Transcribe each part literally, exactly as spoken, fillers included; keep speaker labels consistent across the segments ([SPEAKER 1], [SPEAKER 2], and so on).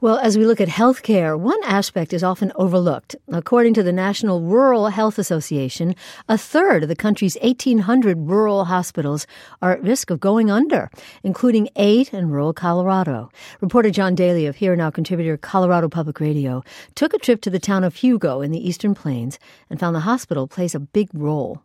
[SPEAKER 1] Well, as we look at healthcare, one aspect is often overlooked. According to the National Rural Health Association, a third of the country's eighteen hundred rural hospitals are at risk of going under, including eight in rural Colorado. Reporter John Daly of Here Now contributor Colorado Public Radio took a trip to the town of Hugo in the Eastern Plains and found the hospital plays a big role.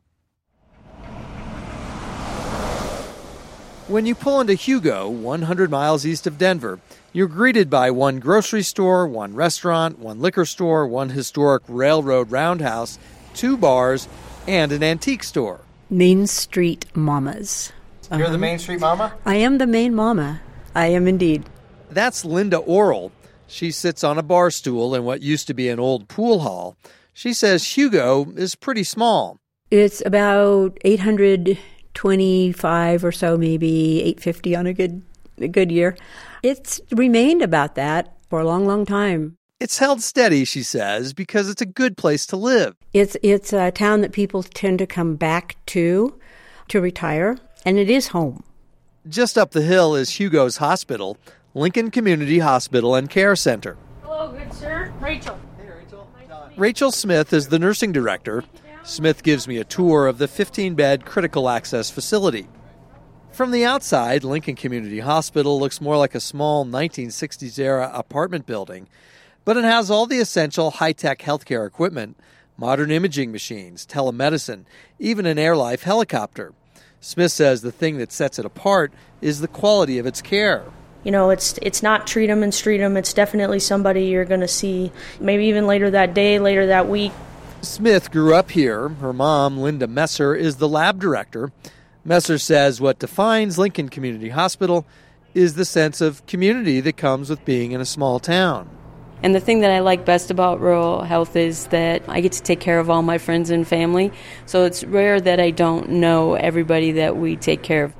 [SPEAKER 2] When you pull into Hugo, one hundred miles east of Denver, you're greeted by one grocery store, one restaurant, one liquor store, one historic railroad roundhouse, two bars, and an antique store.
[SPEAKER 3] Main Street Mamas.
[SPEAKER 2] You're
[SPEAKER 3] uh-huh.
[SPEAKER 2] the Main Street Mama?
[SPEAKER 3] I am the main mama. I am indeed.
[SPEAKER 2] That's Linda Orrell. She sits on a bar stool in what used to be an old pool hall. She says Hugo is pretty small.
[SPEAKER 3] It's about eight hundred twenty-five or so, maybe eight fifty on a good a good year. It's remained about that for a long, long time.
[SPEAKER 2] It's held steady, she says, because it's a good place to live.
[SPEAKER 3] It's it's a town that people tend to come back to to retire, and it is home.
[SPEAKER 2] Just up the hill is Hugo's hospital, Lincoln Community Hospital and Care Center.
[SPEAKER 4] Hello, good sir. Rachel.
[SPEAKER 2] Hey, Rachel. Rachel Smith is the nursing director. Smith gives me a tour of the fifteen-bed critical access facility. From the outside, Lincoln Community Hospital looks more like a small nineteen sixties-era apartment building, but it has all the essential high-tech healthcare equipment, modern imaging machines, telemedicine, even an AirLife helicopter. Smith says the thing that sets it apart is the quality of its care.
[SPEAKER 4] You know, it's it's not treat 'em and street 'em. It's definitely somebody you're going to see maybe even later that day, later that week.
[SPEAKER 2] Smith grew up here. Her mom, Linda Messer, is the lab director. Messer says what defines Lincoln Community Hospital is the sense of community that comes with being in a small town.
[SPEAKER 5] And the thing that I like best about rural health is that I get to take care of all my friends and family. So it's rare that I don't know everybody that we take care of.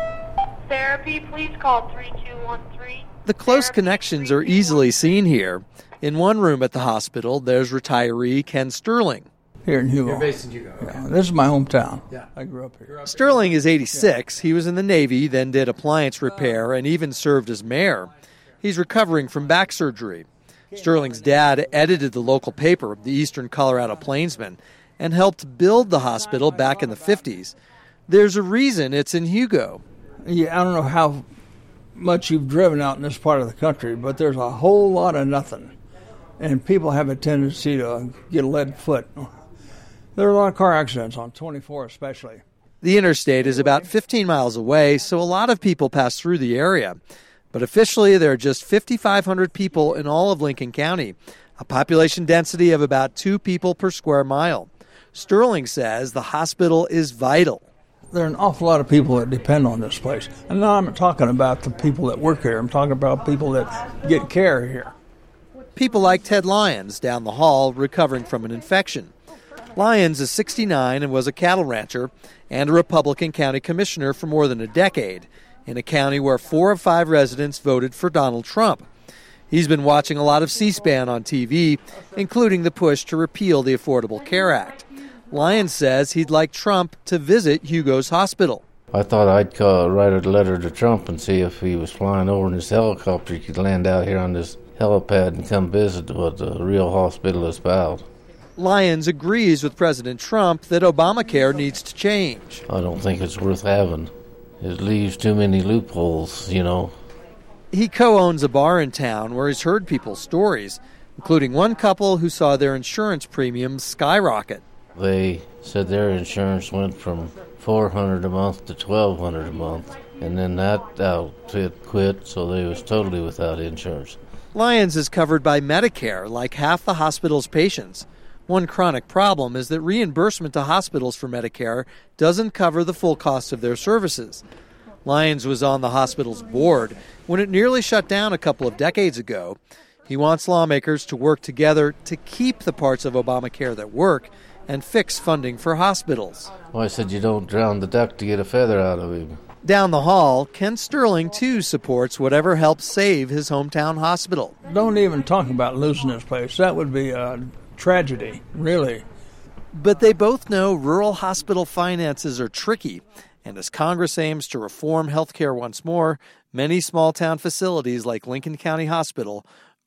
[SPEAKER 6] Therapy, please call three two one three.
[SPEAKER 2] The close connections are easily seen here. In one room at the hospital, there's retiree Ken Sterling.
[SPEAKER 7] Here in Hugo.
[SPEAKER 2] You're based in Hugo. Okay.
[SPEAKER 7] Yeah, this is my hometown.
[SPEAKER 2] Yeah.
[SPEAKER 7] I grew up here.
[SPEAKER 2] Sterling is eighty-six. He was in the Navy, then did appliance repair, and even served as mayor. He's recovering from back surgery. Sterling's dad edited the local paper, the Eastern Colorado Plainsman, and helped build the hospital back in the fifties. There's a reason it's in Hugo.
[SPEAKER 7] Yeah, I don't know how much you've driven out in this part of the country, but there's a whole lot of nothing. And people have a tendency to get a lead foot. There are a lot of car accidents on twenty-four especially.
[SPEAKER 2] The interstate is about fifteen miles away, so a lot of people pass through the area. But officially, there are just fifty-five hundred people in all of Lincoln County, a population density of about two people per square mile. Sterling says the hospital is vital.
[SPEAKER 7] There are an awful lot of people that depend on this place. And now I'm not talking about the people that work here. I'm talking about people that get care here.
[SPEAKER 2] People like Ted Lyons down the hall recovering from an infection. Lyons is sixty-nine and was a cattle rancher and a Republican county commissioner for more than a decade in a county where four of five residents voted for Donald Trump. He's been watching a lot of C-SPAN on T V, including the push to repeal the Affordable Care Act. Lyons says he'd like Trump to visit Hugo's hospital.
[SPEAKER 8] I thought I'd call, write a letter to Trump and see if he was flying over in his helicopter, he could land out here on this helipad and come visit what the real hospital is about.
[SPEAKER 2] Lyons agrees with President Trump that Obamacare needs to change.
[SPEAKER 8] I don't think it's worth having. It leaves too many loopholes, you know.
[SPEAKER 2] He co-owns a bar in town where he's heard people's stories, including one couple who saw their insurance premiums skyrocket.
[SPEAKER 8] They said their insurance went from four hundred dollars a month to twelve hundred dollars a month, and then that outfit quit, so they was totally without insurance.
[SPEAKER 2] Lyons is covered by Medicare, like half the hospital's patients. One chronic problem is that reimbursement to hospitals for Medicare doesn't cover the full cost of their services. Lyons was on the hospital's board when it nearly shut down a couple of decades ago. He wants lawmakers to work together to keep the parts of Obamacare that work and fix funding for hospitals.
[SPEAKER 8] Well, I said you don't drown the duck to get a feather out of him.
[SPEAKER 2] Down the hall, Ken Sterling, too, supports whatever helps save his hometown hospital.
[SPEAKER 7] Don't even talk about losing this place. That would be a tragedy, really.
[SPEAKER 2] But they both know rural hospital finances are tricky, and as Congress aims to reform health care once more, many small-town facilities like Lincoln County Hospital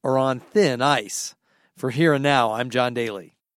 [SPEAKER 2] are on thin ice. For Here and Now, I'm John Daly.